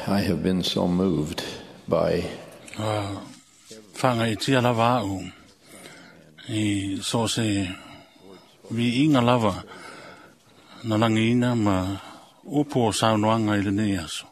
I have been so moved by whanga I tia lava au I so se vi inga lava na langina ma upo saunoanga I le nei aso.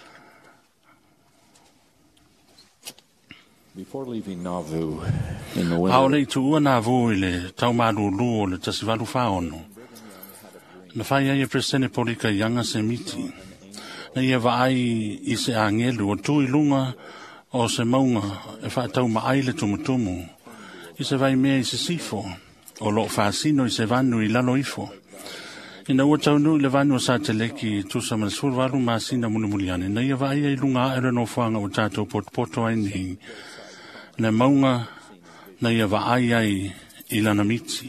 Before leaving Nauvoo in the winter, Aole tu ua Nauvoo I le taumālulu o le tasivalu whaono. Na whai ai e presene polika ianga se miti. Na ia vaai I se angelu o tui lunga o se maunga e whaatau maai le tumutumu. I se vai mea I se sifo o lo whaasino I se vanu I lalo ifo. Ina ua taunu I le vanu o sa te leki tusa ma le survalu maasina mulimuliane. Na ia vaai ai lunga aere no whanga o tātou poto ai nei. Na maunga na ia vaai ai I lana miti.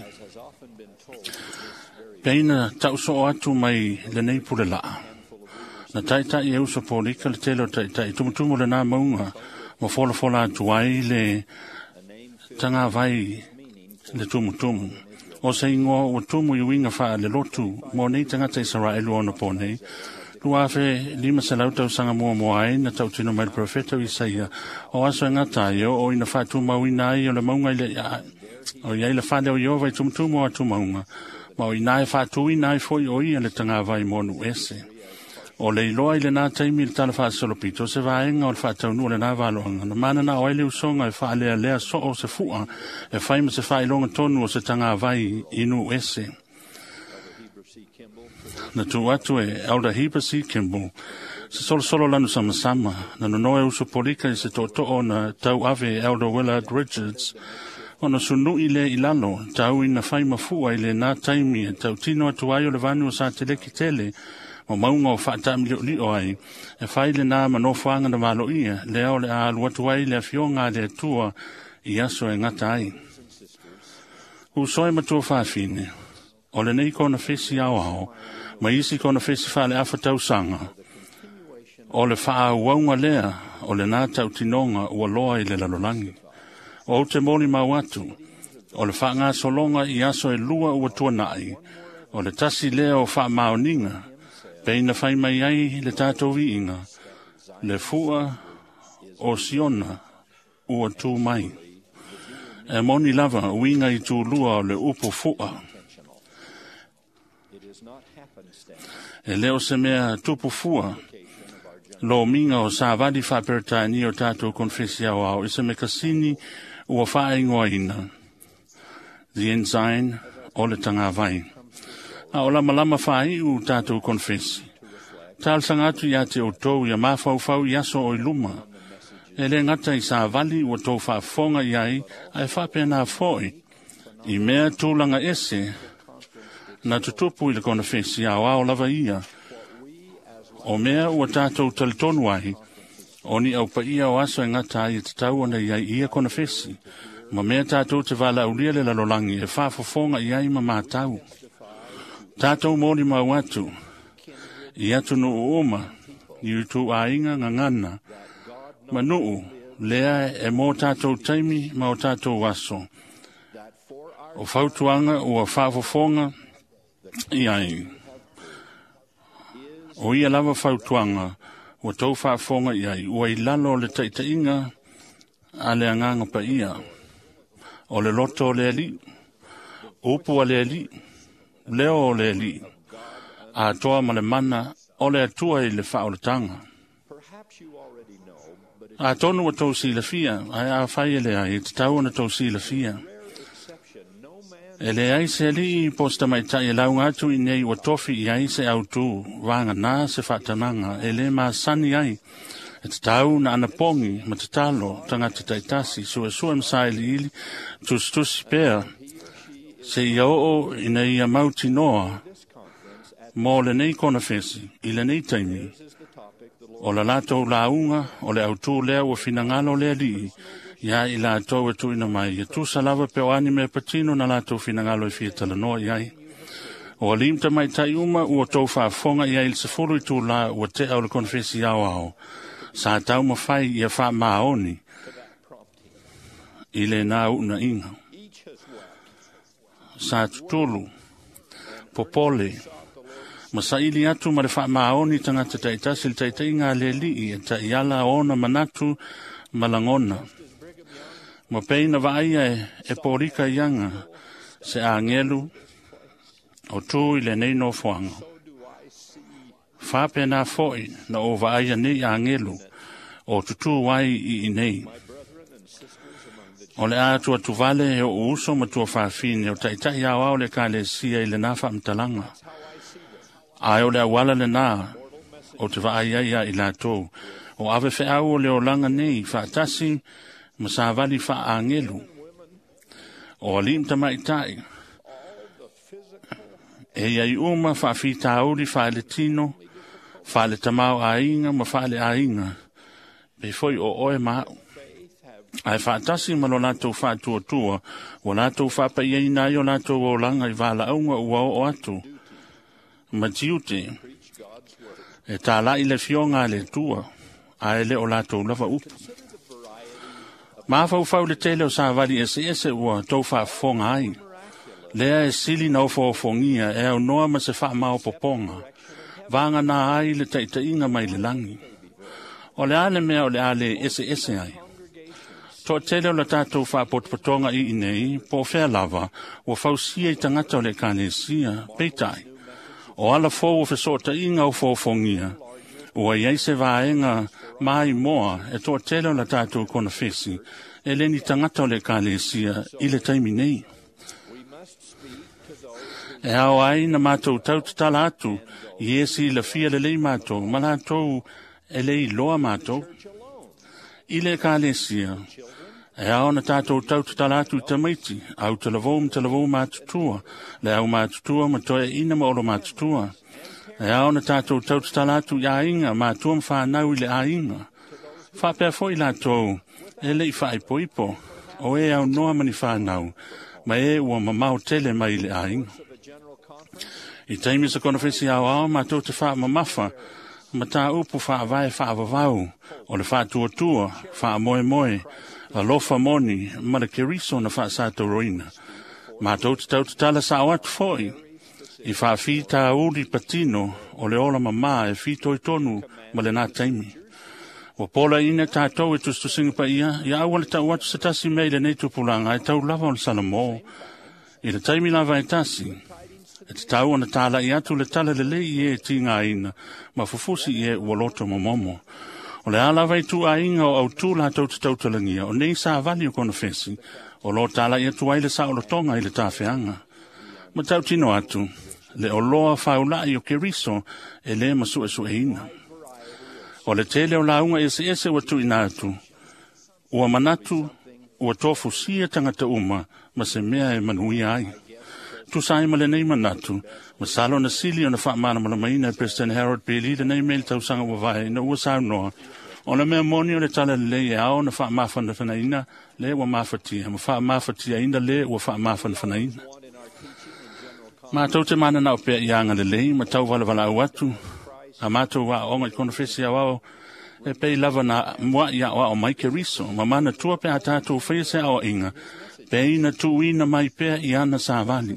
Peina tauso o atu mai le nei pule laa. Na taitai e uso polika le telo taitai tumutumu le nā maunga ma fola atu ai le tanga vai le tumutumu. O se ingoa o tumu I winga wha le lotu mo nei tangata I Saraelu ona po nei. Lua fe lima se lautau sanga mua ai na tau tino mai le profeta Isaia. O aso e ngata I o ina wha tu mawina ai o le maunga I le o iai le whale o Iova I tumutumu o atu maunga. Ma o ina e wha tu ina e foi o ia le tanga vai monu ese. O le iloa I le nā taimi le tala wha solopito se vaenga o le wha taunu o le nā valoanga. Na mana na oele usonga e wha lea so o se fua e whaima se wha ilonga tonu o se tanga vai inu ese. Na tu atu e Elder Heber C. Kimball se solo lanu sama na no e uso polika I se to na tau ave Elder Willard Richards ona sunu I le ilalo tau ina whaima fua I le nā taimi e tau tino atu ai o le vanu o sa te leki tele o maunga o whaatami li o ai e whaile nā manofanga na malo ia le au le alu atu ai le fionga le tua I aso e ngata ai. Usoi matua whawhine o le nei kona whesi au ma isi kona whesi whale awhatau sanga o le wha waunga lea o le nā tau tinonga ua loa I le lalolangi. O te moli mau atu, o le wha ngā solonga I aso e lua ua tuanai, o le tasi lea o wha maoninga, peina whai mai ai le tātou viinga, le fua o siona ua tū mai. E moni lava uinga I tū lua o le upo fua. E leo se mea tupu fua, lo minga o sa vali wha pertani o tātou konfesia o au, isa me kasini ua wha ingoa ina. The ensign o le tanga vai. A o lama wha I u tātou konfesi. Tal sangatu I ate o tau I a mawhau I aso o I luma. E le ngata I sa vali ua tau wha fonga I ai, ai wha pēnā foi. I mea tūlanga ese, na tutupu I le konfesi au au lava ia. O mea ua tātou talitonu ai, o ni au pa ia o aso e ngata ai te tau ana iai ia kona fesi. Ma mea tātou te wala ulia le lalolangi e whafofonga iai ma mātau. Tātou mōri mau atu, I atu no uoma, I utu a inga ngangana, ma nuu lea e mō tātou taimi ma o tātou aso. O whautuanga ua whafofonga iai. O ia lava whautuanga, ua tau whaafonga iai, ua I lalo le taitainga a le anganga pa ia. O le loto o le ali, upu a le ali, leo o le ali, a toa ma le mana o le atua I le whaoletanga. A tonu a tau si la fia, ai a whai ele ai, te tau ana tau si la fia. E le ai se li posta mai tai e launga atu I nei ua tofi I ai se au tu wanga nā se whatananga e le maa sani ai e te tau na anapongi ma te talo tangata taitasi sua msai li ili tusi pēr se ia oo I nei ia mauti noa mō le nei kona whesi I le nei taimi o la latou launga o le au tu lea ua finangalo lea li ia I la tau e tuina mai, ia tu salava pe o anime patino na la tau finangalo I fia talanoa iai. O alimta mai tai uma ua tau whaafonga ia il sefuru I tu la ua te au le konfesi au. Sa tau mawhai ia wha maoni. I le nā una inga. Sa tutulu, popole, Masaili atu ma le wha maoni tangata taitasi le taitai ngā le li i ta iala ona manatu malangona. Ma peina vaia e porika ianga se a ngelu o tū i le neino fuanga. Whape nā foi na o vaia nei a ngelu o tutu wai i nei. O le atua tu vale e o uso ma tua whawhine o taitai au au le ka le sia i le nā whamtalanga. Ai o le awala le nā o te vaia ia i la tō. O ave whe au o le o langa nei whaatasi ma sa vali wha a ngelu. O alim tamai tai. E iai uma wha whita auri wha le tino, wha le tamau a inga ma wha le a inga. Pe foi o oe mau. Ai whaatasi ma lo lato wha tua tua, o lato wha pa iei nai o lato o langa i wala aunga ua o atu. Ma tiute, e tā la i le fionga le tua, ai le o lato lava upu. Ma fau le tele o sa vali ese ua tau wha fonga ai. Lea e sili na ofo fongia e au noa ma se wha mao poponga. Vanga na ai le taitainga mai le langi. O le ale mea o le ale ese ai. Toa tele o la tātou wha potpotonga i nei, po whea lava, o fausia i tangata o le kane sia, peitai. O ala fōu o whesota inga o fōfongia, o ai eise vaenga mai moa e toa tele o la tātou kona whesi, e leni tangata o le kane sia i le taimi nei. E au ai na mātou tautala atu, i esi la fia le lei mātou, ma lātou e lei loa mātou. I le kane sia, e au na tātou tautala atu tamaiti, au talavou mātutua, le au mātutua ma toe ina ma olo mātutua. E au na tātou tautala atu i a inga, mātua mwhanau i le a inga. Whapea foi lātou, e lei whai poipo, o e au noa mani whanau, ma e ua mamau tele mai le a inga. I taimi sa kona whesi au mātou te wha mamafa, ma tā upu wha vai wha vavau, o le wha tua, wha moe, a lofa moni, ma le keriso na wha sātou roina. Mātou te tau te tala sa awat foi, i wha fi tā uri patino, o le ola mama e fi toi tonu, ma le nā taimi. O pola ina tātou e tustu singipa ia, i awale tau watu sa tasi mei le nei tupulanga, e tau lava o le salamo, i le taimi lava e tasi. E te tau ana tāla i atu le tala le lei i e ti ngā ina, ma fufusi i e ualoto momomo. O le ala vai tu a inga o au tū la tau te tautalangia, o nei sa vali o kona whesi, o lo tāla i atu aile sa o lo tonga i le tāwhianga. Ma tau tino atu, le o loa whaulai o keriso, e le masu e ina. O le tele o launga ese watu ina atu, ua manatu, ua tofu sia tangata uma, ma se mea e manui ai. Tu sai ma le nei manatu, ma salo na sili o na whaamana malamaina e President Harold Bailey, le nei mele tausanga wawai, na ua sao noa. O na mea moni o le tala le e ao na whaamafana whanaina, le ua mafatia, ma whaamafatia ina le ua whaamafana whanaina. Ma tau te mana na o pia ianga le lei, ma tau wala au atu, a mātou wa onga i kona whesi au au, e pei lava na mua ia o mai ke riso, ma mana tua pe a tātou whaise au inga, pei na tuina mai pia i ana sa vali.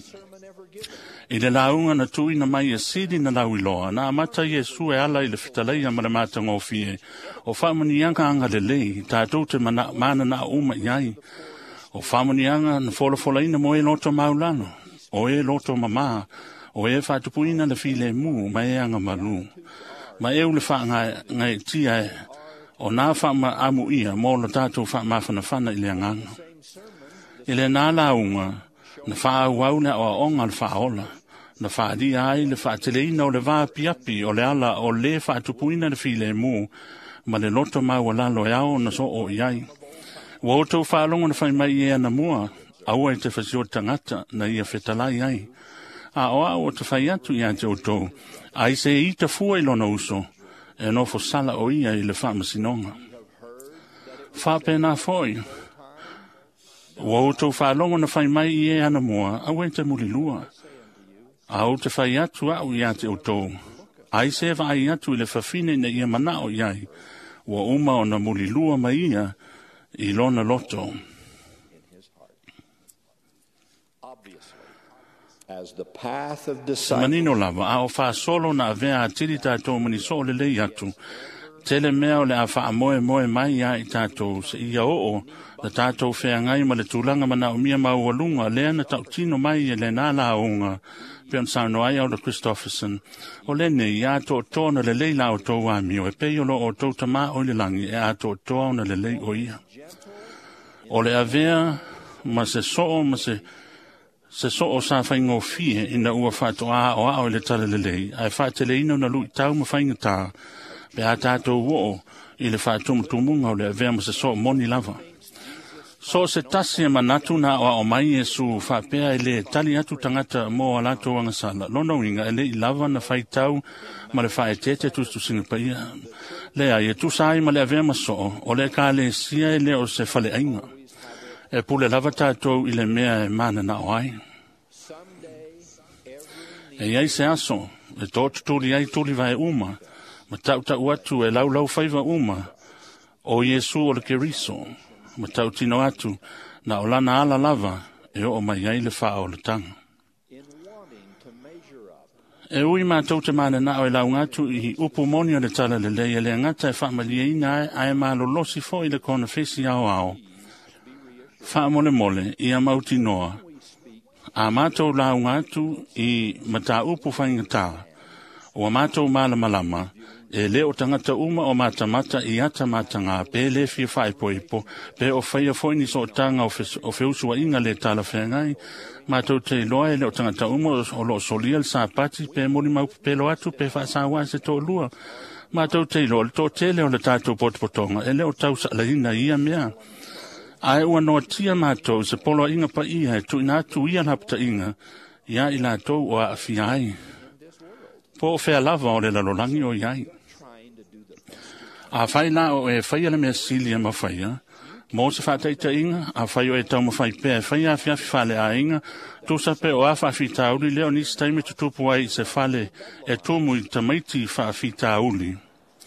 I le launga na tuina mai e sidi na lau iloa, na amata Yesu e ala i le whitaleia ma le mata ngofie, o whamani anga anga le lei, tātou te mana na uma iai, o whamani anga na wholafolaina mo e loto maulano, o e loto mama, o e whatupuina le file mu, ma e anga malu, ma e ule wha ngai tia e, o nā whama amu ia, mo la tātou whama whana i le anganga. I le nā launga, na wha au le o onga le wha ola, na wha di ai le wha teleina o le wā piapi o le ala o le wha tupuina le file mu, ma le loto mau lalo e au na so o iai. Wa o tau wha longa na whai mai e ana mua, aua i te whasio tangata na ia whetalai ai. A oa o te whai atu i a te o tau, a i se i te fua i lona uso, e no fo sala o ia i le wha masinonga. Wha pēnā foi, wa o tau whalongo na whai mai i e ana mua, a wei te muri lua. A o te whai atu au i a te o tau. Ai se vai atu i le whawhine na ia manao iai, wa uma o na muri lua mai ia i lona loto. as the path of Manino discipleship. lava, a o wha solo na avea atiri tātou mani so le lei atu. Tele mea o le a wha moe mai a I tātou se ia o na tātou whea ngai ma le tūlanga mana o mia mau alunga, lea na tau tino mai e le nāla aunga, peon sauno ai au le Christofferson. O le ne I a tō tōna le lei la o tō wami o e peiolo o tō tama o le langi e a tō tōna le lei o ia. O le avea ma se so ma se so o sa whaingo fie ina ua whatoa o a o le tala le lei, ai whatele ino na lui tau ma whainga tā, pe a tātou wo I le whatumunga o le avea ma se so moni lava. So se tasi e manatu na o mai Yesu whapea e le tali atu tangata mo alato wangasala. Lono inga e le I lava na whaitau ma le whaetete tustu singapaia. Lea e tu sai ma le avea ma so o le ka le sia e le o se whale ainga. E pule lava tātou I le mea e mana na oai. E iai se aso, e tōtu tūli ai tūli vai uma, ma tau atu e lau whaiva uma, o Yesu o le keriso, ma tau tino atu, na o lana ala lava, e o mai ai le wha o le tanga. E ui mātou te mana na o e lau ngatu I upu moni o le tala le lei, e le ngata e wha malia ina ai malo losi fo I le kona fesi ao ao. Wha mole I a mauti noa. A mātou lau ngatu I mata upu whaingata. O a mātou malama, e leo tangata uma o mata I ata matanga, pe le fia whaipoipo, pe o whaia foini so tanga o wheusua inga le tala whengai, mātou te loa e leo tangata uma o lo soliel sa pati, pe mori mau pelo atu, pe whaasawa se tō lua. Mātou te loa, tō te leo le tātou potopotonga, e leo tau sa laina ia mea. Ai ua noa tia mātou se polo inga pa ia, tu ina atu ia lapta inga, ia I lātou o a awhia ai. Po o whea lava o le lalolangi o iai. A whai la o e whaia le mea silia ma whaia, mō se whataita inga, a whai o e tau ma whai pēr, whaia a whiawhi whale a inga, tu sa pe o a whawhi tauri, leo nisi taime tutupu ai se whale e tumu I tamaiti whawhi tauri.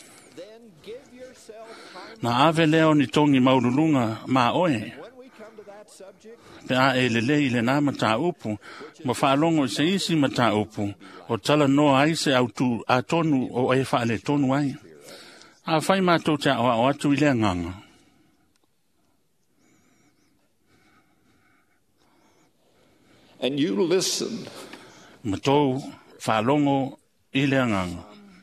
Na ave leo ni tongi maurulunga ma oe. Pe a e le na mata upu, ma whaalongo I se isi mata upu, o tala noa ai se autu a tonu o e whaale tonu ai. A whai mātou te o atu I lea nganga. And you listen. Matou whaalongo I lea nganga.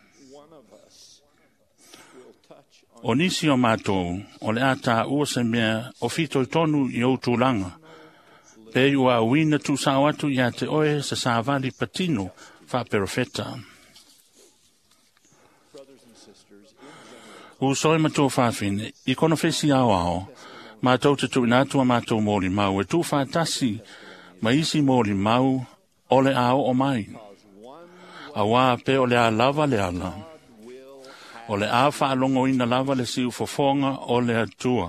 O nisi o mātou, o le ata ua se mea, o fito I tonu I o tūlanga. Pe ua wina tu sao atu I a te oe sa savali patino, wha perofeta. Usoi matou whawhine, I kono whesi ao, mātou te tu inatua mātou mōli mau, e tu whātasi, ma isi mōli mau, o le ao o mai. A wā pe o le a lava le ala. O le a whaalongo ina lava le siu fofonga o le atua.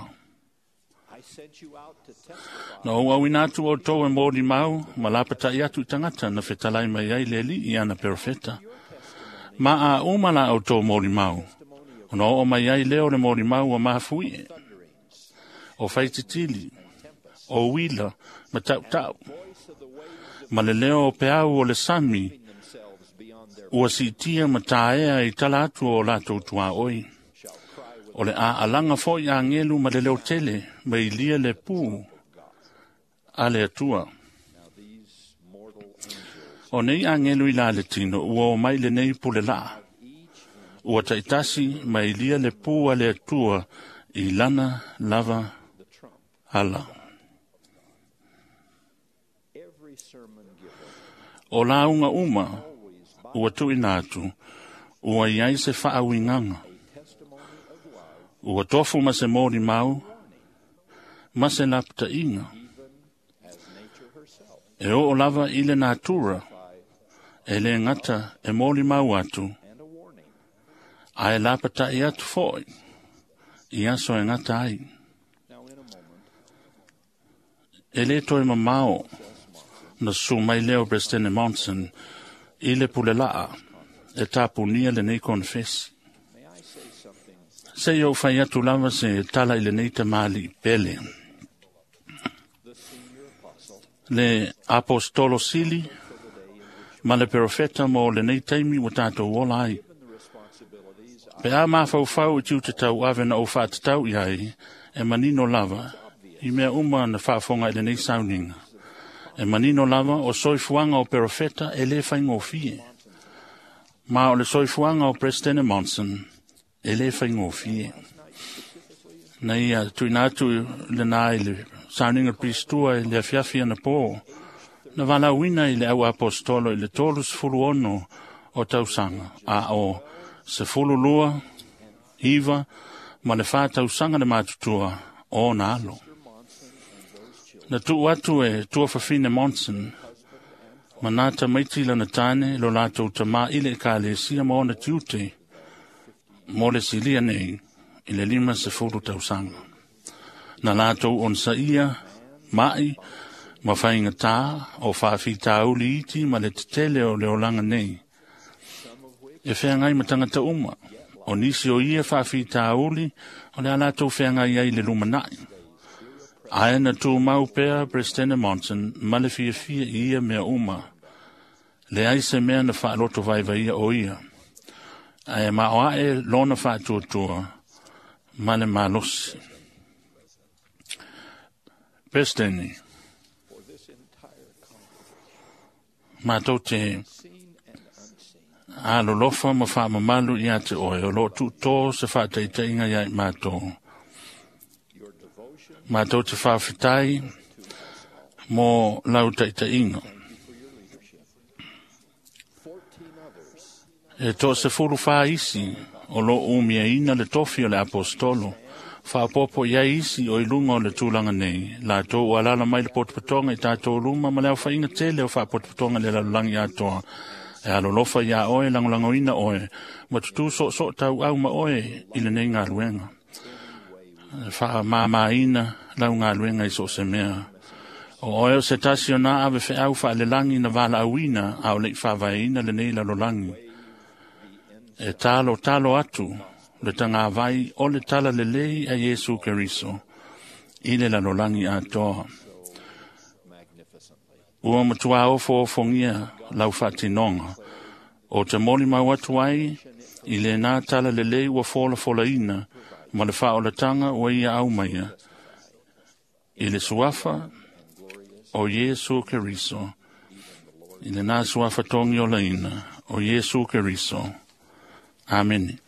Na o au inatu o tō e mōri mau, ma lapata I atu tangata na whetalai mai ai le li I ana perfeta. Ma a umala o tō mōri mau. O no o mai ai leo le mōri mau o mafui. O whaititili. O wila. Ma tau. Ma le leo o peau o le sami. Ua si tia ma taea I tala atu o lato tua oi. O le a alanga foi a ngelu ma le leo tele, ma I lia le pū, a le atua. O nei a ngelu I la le tino, ua o mai le nei pule la. Ua taitasi ma I lia le pū a le atua, I lana lava ala. O la unga uma, ua tu inatu, ua iai se wha awinganga. Ua tofu ma se mōri mau, ma se lapta inga. E o lava I le natura, e le ngata e mōri mau atu, a e lapata I atu foi, I aso e ngata ai. E le toi mamao, na su mai leo Brestene Monson, I le pule laa, e tapu nia le nei konfesi. Se yo fai atu lava se tala I le nei te mali pele. Le apostolo sili, ma le perofeta mo le nei taimi wa tātou ola ai. Pe a mawhau i tiu te tau ave na o whātatau i ai, e manino lava, i mea uma na whaafonga i le nei sauninga. E manino lava o soifuanga o perofeta e le whaingo fie. Ma o le soifuanga o President Monson, e le whaingo fie. Na ia tuinatu le nā i le sauninga pristua i le afiafia na pō, na wala wina i le au apostolo i le tolus fulu ono o tausanga, a o se fulu lua, iwa, ma le wha tausanga le matutua o na alo. Na tu watu e tua whawhine Monson, ma nata maitila na tāne lo lātou ta mā ile ka le sia ma ona tiute, mo le silia nei, i le 5 se fulu tausanga. Na lātou on sa ia, mai, ma whainga tā, o whawhi tā uli iti, ma le tetele o le olanga nei. E whea ngai matangata uma, o nisi o ia whawhi tā uli, o le alatou whea ngai ai le lumanai. Ae na tū mau pēr President Monson, ma le fia ia mea uma. Le aise mea na whaaloto vaiva ia o ia. Ae ma o ae lona whaatuatua, ma le malosi. Pesteni. Ma tau te alo lofa ma wha mamalu i ate oe, o lo tu tō se wha teite inga iai ma tō. Ma tau te wha whitai mo lau teite inga. E tō se furu wha isi, o lo umia ina le tofi o le apostolo, wha popo ia isi o ilunga o le tūlanga nei, la tō ua lala mai le potpatonga i tātou luma, ma leo wha inga tele o wha potpatonga le lalangi atoa, e alo lofa ia oe, langolango ina oe, ma tutu so tau au ma oe, i le nei ngā luenga. Wha mā ina, lau ngā luenga i so se mea. O oe o se tasi o nā ave wha au wha le langi na wala awina, au le wha vaina le nei lalolangi. E talo atu, le tanga vai o le tala le lei a Yesu Keriso, i le lalolangi atoa. Ua matua o fongia lau whatinonga, o te moli mau atu ai, i le nā tala le lei ua fola ina, ma le wha o le tanga ua ia au maia, i le suafa o Yesu Keriso, i le nā suafa tongi o la ina, o Yesu Keriso. Amen.